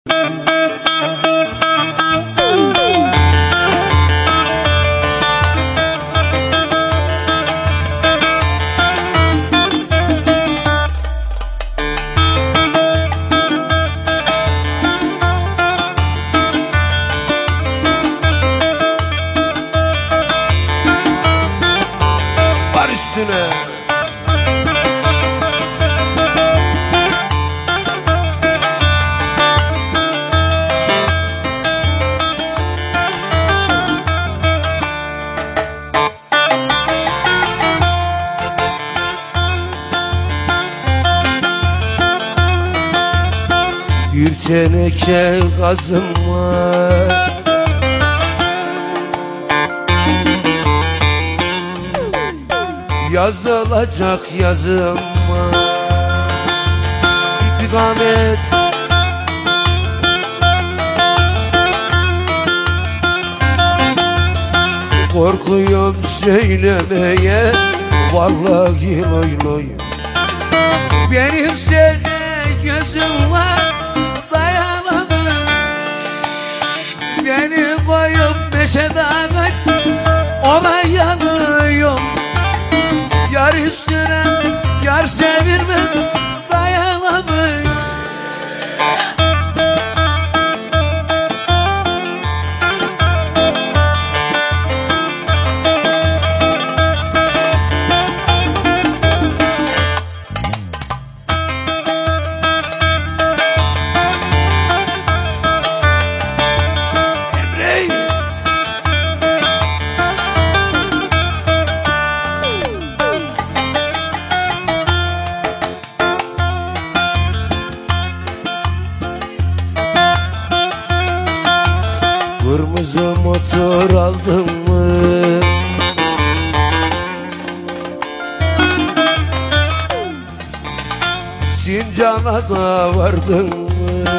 Var üstüne. Bir teneke gazım var, yazılacak yazım var. İstikamet korkuyorum söylemeye, vallahi loy loy. Benim sene gözüm var, dayanamam. Beni koyup meşede ağaç, ona yanıyorum. Yar üstüne yar çevirme, dayanamam. Kırmızı motor aldın mı? Sincan'a da vardın mı?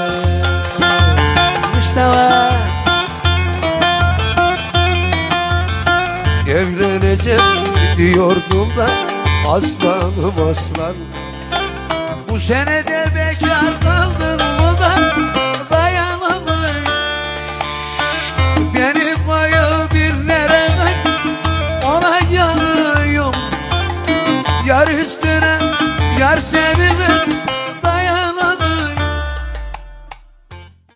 Mustafa evleneceğim diyordum da aslanım aslan, bu sene de